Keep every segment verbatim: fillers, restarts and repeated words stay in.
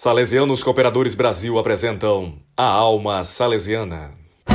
Salesianos Cooperadores Brasil apresentam A Alma Salesiana.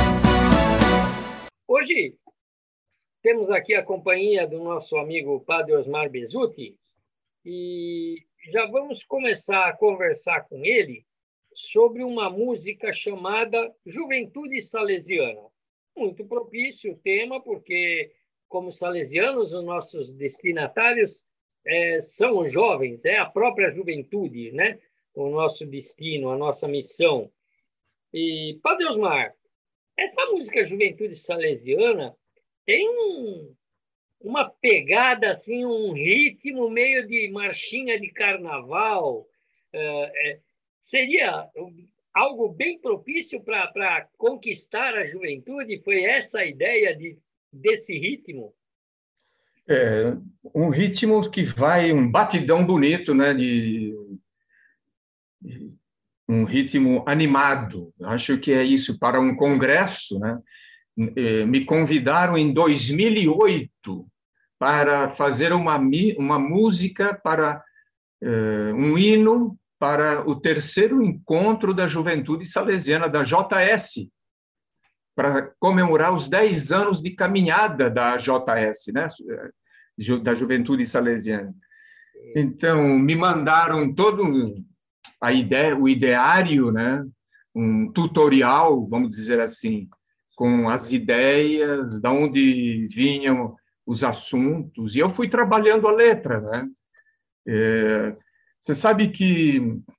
Hoje temos aqui a companhia do nosso amigo Padre Osmar Besutti e já vamos começar a conversar com ele sobre uma música chamada Juventude Salesiana. Muito propício o tema, porque, como salesianos, os nossos destinatários é, são os jovens, é a própria juventude, né? O nosso destino, a nossa missão. E, Padre Osmar, essa música Juventude Salesiana tem um, uma pegada, assim, um ritmo meio de marchinha de carnaval. É, é, seria algo bem propício para conquistar a juventude? Foi essa a ideia de, desse ritmo? É, um ritmo que vai, um batidão bonito, né? De, de um ritmo animado. Acho que é isso, para um congresso, né? Me convidaram em dois mil e oito para fazer uma, uma música para uh, um hino para o terceiro encontro da Juventude Salesiana, da J S, para comemorar os dez anos de caminhada da J S, né? Da Juventude Salesiana. Então, me mandaram todo a ideia, o ideário, né? Um tutorial, vamos dizer assim, com as ideias, de onde vinham os assuntos, e eu fui trabalhando a letra, né? É, você sabe que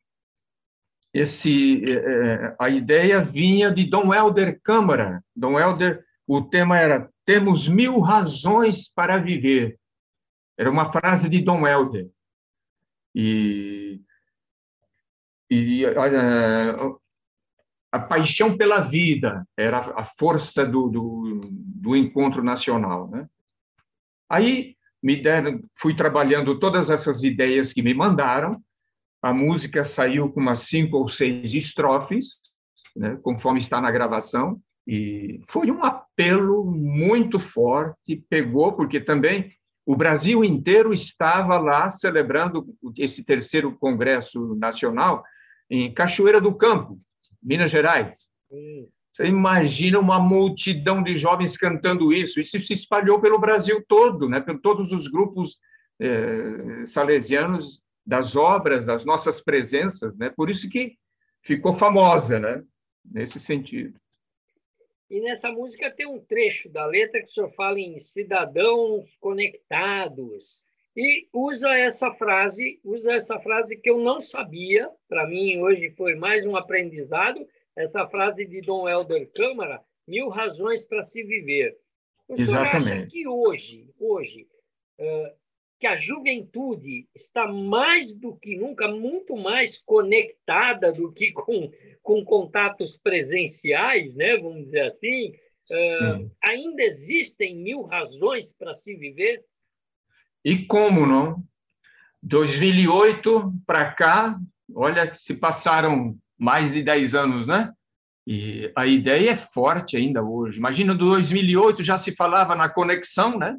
esse, é, a ideia vinha de Dom Helder Câmara. Dom Helder, o tema era "Temos mil razões para viver". Era uma frase de Dom Helder. E, e a, a paixão pela vida era a força do, do, do encontro nacional, né? Aí me deram, fui trabalhando todas essas ideias que me mandaram. A música saiu com umas cinco ou seis estrofes, né, conforme está na gravação, e foi um apelo muito forte, pegou, porque também o Brasil inteiro estava lá celebrando esse terceiro Congresso Nacional em Cachoeira do Campo, Minas Gerais. Sim. Você imagina uma multidão de jovens cantando isso. Isso se espalhou pelo Brasil todo, né? Por todos os grupos eh, salesianos das obras, das nossas presenças, né? Por isso que ficou famosa, né? Nesse sentido. E nessa música tem um trecho da letra que o senhor fala em cidadãos conectados. E usa essa frase, usa essa frase que eu não sabia, para mim hoje foi mais um aprendizado, essa frase de Dom Helder Câmara, mil razões para se viver. O Exatamente. senhor acha que hoje, hoje uh, que a juventude está mais do que nunca, muito mais conectada do que com, com contatos presenciais, né? Vamos dizer assim? Uh, ainda existem mil razões para se viver? E como não? dois mil e oito para cá, olha que se passaram mais de dez anos, né? E a ideia é forte ainda hoje. Imagina, em dois mil e oito já se falava na conexão, né?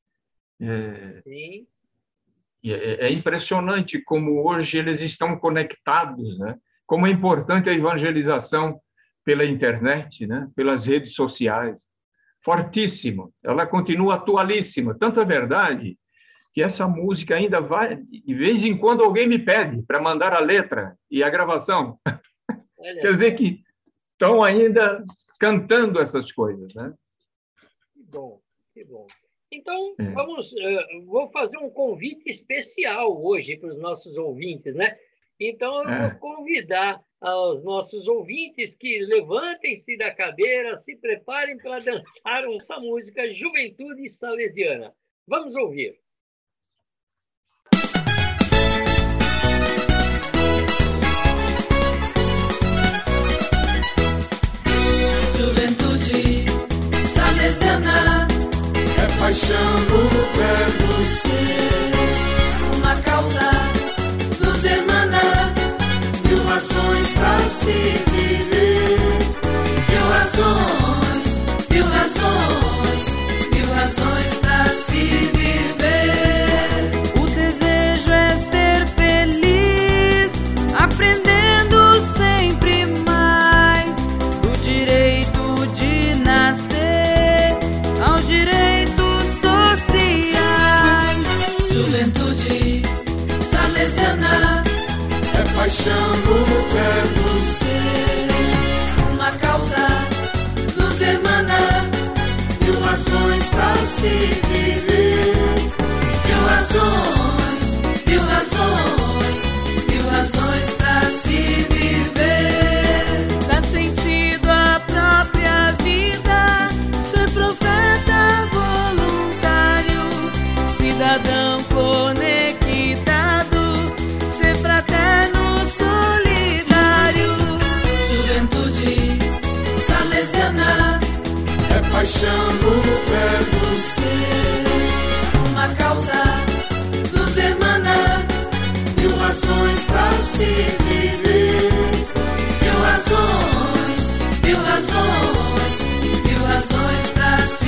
É, Sim. É, é impressionante como hoje eles estão conectados, né? Como é importante a evangelização pela internet, né? Pelas redes sociais. Fortíssimo. Ela continua atualíssima. Tanto é verdade que essa música ainda vai... De vez em quando alguém me pede para mandar a letra e a gravação. Olha, quer dizer que estão ainda cantando essas coisas, né? Que bom, que bom. Então, é. vamos, uh, vou fazer um convite especial hoje para os nossos ouvintes, né? Então, eu é. vou convidar aos nossos ouvintes que levantem-se da cadeira, se preparem para dançar essa música Juventude Salesiana. Vamos ouvir. Juventude Salesiana é paixão no verbo ser, uma causa nos emana, mil razões pra se viver, mil razões, mil razões, mil razões pra se viver. O desejo é ser feliz, aprender salesiana é paixão no verbo ser. Uma causa nos hermana, mil razões pra se viver. Mil razões, mil razões, mil razões pra se viver. Dá sentido à própria vida, ser profeta voluntário, cidadão conectado, ser fraterno solidário. Juventude salesiana é paixão no verbo ser. Uma causa nos hermana, mil razões pra se viver. Mil razões, mil razões, mil razões pra se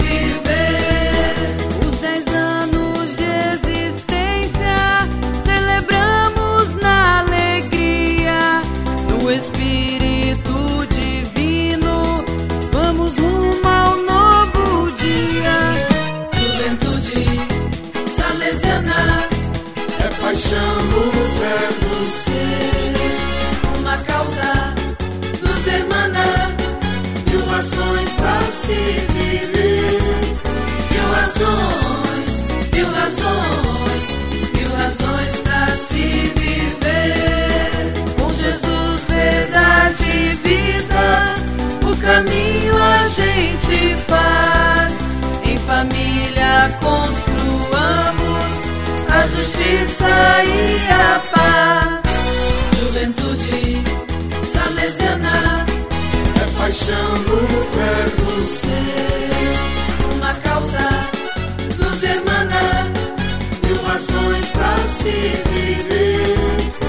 viver. Os dez anos de existência celebramos na alegria, no Espírito Divino vamos rumo ao novo dia. Juventude salesiana é paixão no verbo ser. Uma causa nos hermana, mil razões pra se viver. Mil razões, mil razões, mil razões pra se viver. Com Jesus, verdade e vida, o caminho a gente faz. Em família construamos a justiça e a paz. Juventude salesiana é paixão no verbo ser. Uma causa nos hermana, mil razões pra se viver.